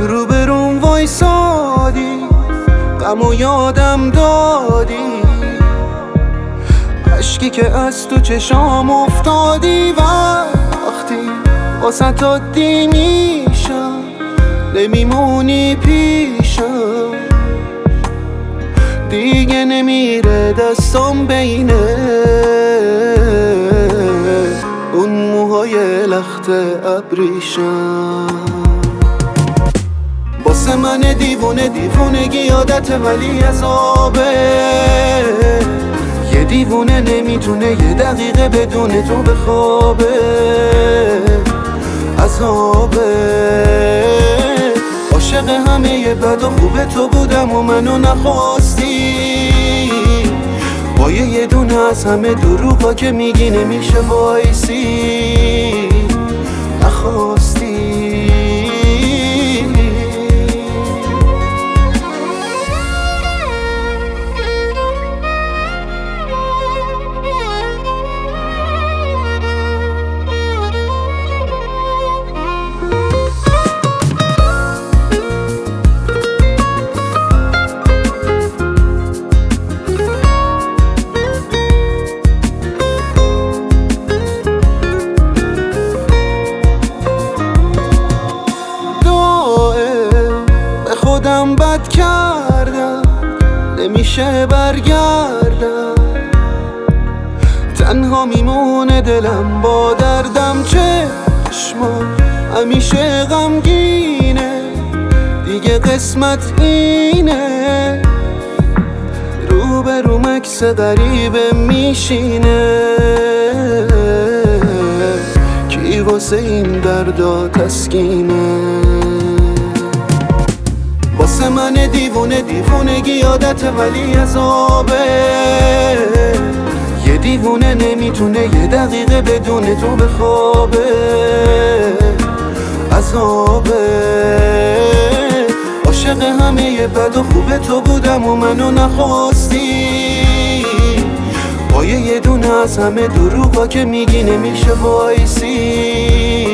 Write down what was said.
روبروم وایسادی، غمو یادم دادی، عشقی که از تو چشام افتادی. وقتی واسه عادی میشم نمیمونی پیشم، دیگه نمیره دستم بینه اون موهای لخت ابریشم. واسه من دیوونه دیوونگی عادت ولی عذابه، یه دیوونه نمیتونه یه دقیقه بدون تو بخوابه. عذابه عاشق همه بد و خوب تو بودم و منو نخواستی، با یه دونه از همه دروغا که میگی نمیشه وایسی. نخواستی خودم بد کردم نمیشه برگردم، تنها میمونه دلم با دردم. چشمم همیشه غمگینه، دیگه قسمت اینه، روبروم عکس غریبه میشینه. کی واسه این دردا تسکینه؟ واسه من دیوونه دیوونگی عادت ولی عذابه، یه دیوونه نمیتونه یه دقیقه بدون تو بخوابه. عذابه عاشق همه بد و خوب تو بودم و منو نخواستی، با یه دونه از همه دروغا که میگی نمیشه وایسی.